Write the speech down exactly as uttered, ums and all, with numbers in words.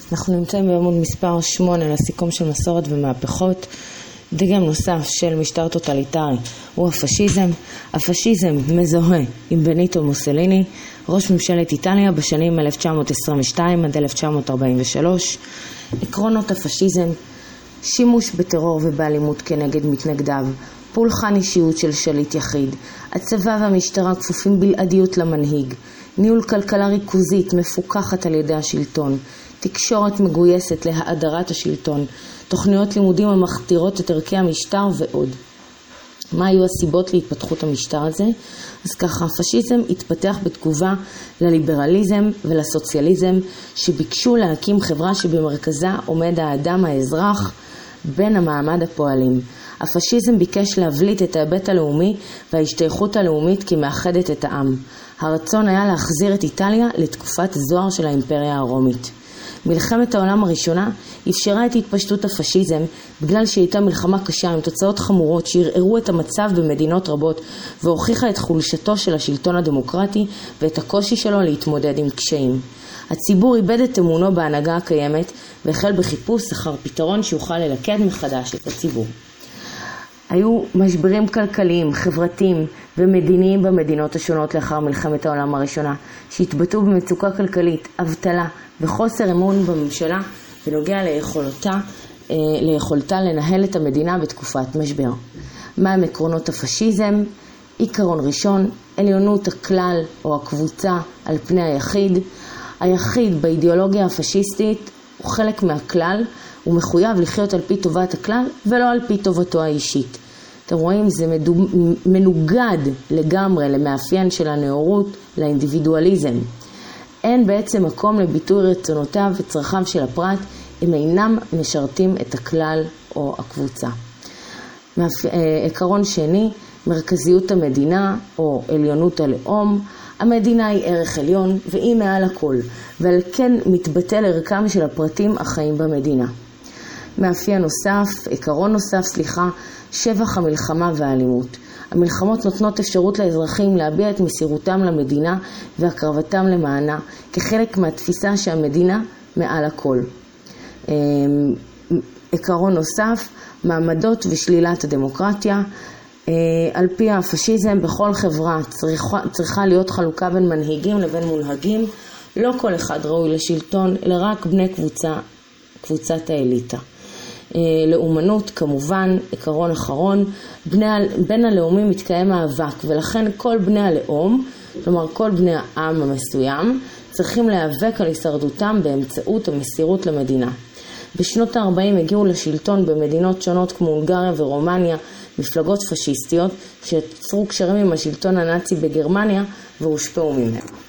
אנחנו נמצאים בעמוד מספר שמונה לסיכום של מסורת ומהפכות. דגם נוסף של משטר טוטליטרי הוא הפשיזם. הפשיזם מזוהה עם בניטו מוסליני, ראש ממשלת איטליה בשנים אלף תשע מאות עשרים ושתיים עד אלף תשע מאות ארבעים ושלוש. עקרונות הפשיזם: שימוש בטרור ובאלימות כנגד מתנגדיו, פולחן אישיות של שליט יחיד, הצבא והמשטרה כפופים בלעדיות למנהיג, ניהול כלכלה ריכוזית מפוקחת על ידי השלטון, תקשורת מגויסת להאדרת השלטון, תוכניות לימודים המכתירות את ערכי המשטר ועוד. מה היו הסיבות להתפתחות המשטר הזה? אז ככה, הפשיזם התפתח בתגובה לליברליזם ולסוציאליזם, שביקשו להקים חברה שבמרכזה עומד האדם האזרח בין המעמד הפועלים. הפשיזם ביקש להבליט את ההיבט הלאומי וההשתייכות הלאומית כמאחדת את העם. הרצון היה להחזיר את איטליה לתקופת זוהר של האימפריה הרומית. מלחמת העולם הראשונה אפשרה את התפשטות הפשיזם בגלל שהייתה מלחמה קשה עם תוצאות חמורות שערערו את המצב במדינות רבות והוכיחה את חולשתו של השלטון הדמוקרטי ואת הקושי שלו להתמודד עם קשיים. הציבור איבד את אמונו בהנהגה הקיימת והחל בחיפוש אחר פתרון שיוכל ללכד מחדש את הציבור. היו משברים כלכליים, חברתיים ומדיניים במדינות השונות לאחר מלחמת העולם הראשונה, שהתבטאו במצוקה כלכלית, אבטלה וחוסר אמון בממשלה בנוגע ליכולתה, ליכולתה לנהל את המדינה בתקופת משבר. מהם עקרונות הפשיזם? עיקרון ראשון, עליונות הכלל או הקבוצה על פני היחיד. היחיד באידיאולוגיה הפשיסטית הוא חלק מהכלל, הוא מחויב לחיות על פי טובת הכלל ולא על פי טובתו האישית. אתם רואים, זה מנוגד לגמרי למאפיין של הנאורות, לאינדיבידואליזם. אין בעצם מקום לביטוי רצונותיו וצרכיו של הפרט, הם אינם משרתים את הכלל או הקבוצה. עקרון שני, מרכזיות המדינה או עליונות הלאום. המדינה היא ערך עליון והיא מעל הכל, ועל כן מתבטל ערכם של הפרטים החיים במדינה. מאפיין נוסף, עקרון נוסף, סליחה, שבח המלחמה והאלימות. המלחמות נותנות אפשרות לאזרחים להביע את מסירותם למדינה והקרבתם למענה, כחלק מהתפיסה שהמדינה מעל הכל. עקרון נוסף, מעמדות ושלילת הדמוקרטיה. על פי הפשיזם, בכל חברה צריכה, צריכה להיות חלוקה בין מנהיגים לבין מונהגים. לא כל אחד ראוי לשלטון, אלא רק בני קבוצה, קבוצת האליטה. לאומנות, כמובן, עקרון אחרון, בני, בין הלאומים מתקיים מאבק, ולכן כל בני הלאום, כלומר כל בני העם המסוים, צריכים להיאבק על הישרדותם באמצעות המסירות למדינה. בשנות ה-ארבעים הגיעו לשלטון במדינות שונות כמו הונגריה ורומניה מפלגות פשיסטיות שיצרו קשרים עם השלטון הנאצי בגרמניה והושפעו ממנו.